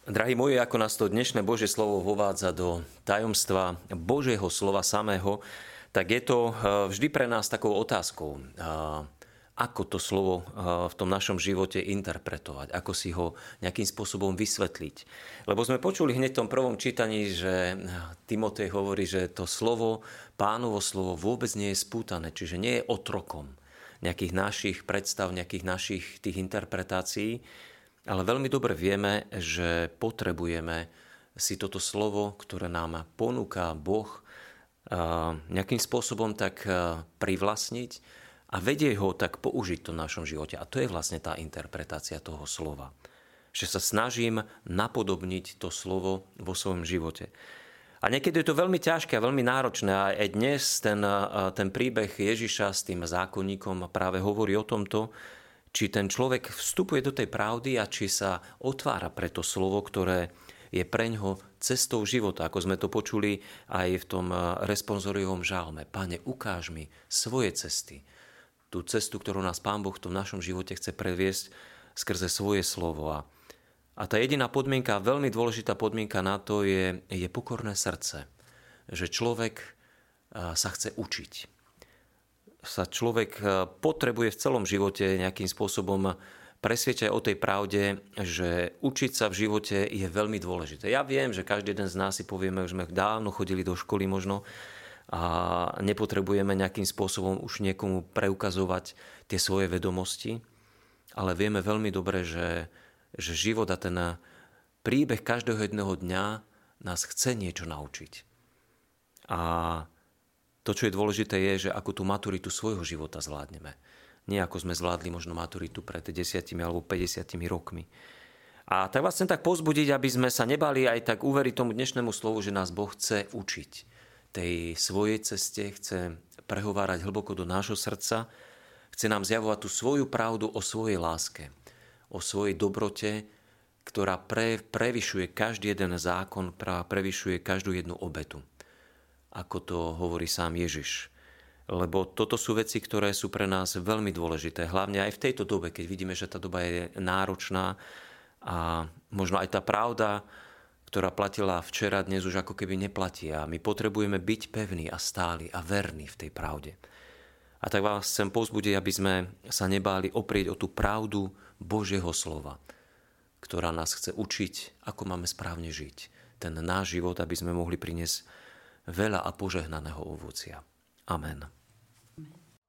Drahí moji, ako nás to dnešné Božie slovo vovádza do tajomstva Božieho slova samého, tak je to vždy pre nás takou otázkou, ako to slovo v tom našom živote interpretovať, ako si ho nejakým spôsobom vysvetliť. Lebo sme počuli hneď v tom prvom čítaní, že Timotej hovorí, že to slovo, Pánovo slovo vôbec nie je spútané, čiže nie je otrokom nejakých našich predstav, nejakých našich tých interpretácií, ale veľmi dobre vieme, že potrebujeme si toto slovo, ktoré nám ponúka Boh, nejakým spôsobom tak privlastniť a vedieť ho tak použiť v tom našom živote. A to je vlastne tá interpretácia toho slova. Že sa snažím napodobniť to slovo vo svojom živote. A niekedy je to veľmi ťažké a veľmi náročné. A aj dnes ten príbeh Ježiša s tým zákonníkom práve hovorí o tomto, či ten človek vstupuje do tej pravdy a či sa otvára pre to slovo, ktoré je preňho cestou života, ako sme to počuli aj v tom responsoriovom žalme. Pane, ukáž mi svoje cesty. Tú cestu, ktorú nás Pán Boh v tom našom živote chce previesť skrze svoje slovo. A tá jediná podmienka, veľmi dôležitá podmienka na to je pokorné srdce. Že človek sa chce učiť. Sa človek potrebuje v celom živote nejakým spôsobom presviečať o tej pravde, že učiť sa v živote je veľmi dôležité. Ja viem, že každý jeden z nás si povieme, že sme dávno chodili do školy možno a nepotrebujeme nejakým spôsobom už niekomu preukazovať tie svoje vedomosti, ale vieme veľmi dobre, že život a ten príbeh každého jedného dňa nás chce niečo naučiť. A to, čo je dôležité, je, že ako tú maturitu svojho života zvládneme. Nie ako sme zvládli možno maturitu pred 10 alebo 50 rokmi. A tak vás chcem tak povzbudiť, aby sme sa nebali aj tak uveriť tomu dnešnému slovu, že nás Boh chce učiť tej svojej ceste, chce prehovárať hlboko do nášho srdca, chce nám zjavovať tú svoju pravdu o svojej láske, o svojej dobrote, ktorá prevyšuje každý jeden zákon, prevyšuje každú jednu obetu. Ako to hovorí sám Ježiš. Lebo toto sú veci, ktoré sú pre nás veľmi dôležité. Hlavne aj v tejto dobe, keď vidíme, že tá doba je náročná a možno aj tá pravda, ktorá platila včera, dnes už ako keby neplatí. A my potrebujeme byť pevní a stáli a verní v tej pravde. A tak vás chcem povzbudiť, aby sme sa nebáli oprieť o tú pravdu Božieho slova, ktorá nás chce učiť, ako máme správne žiť. Ten náš život, aby sme mohli priniesť veľa a požehnaného ovocia. Amen.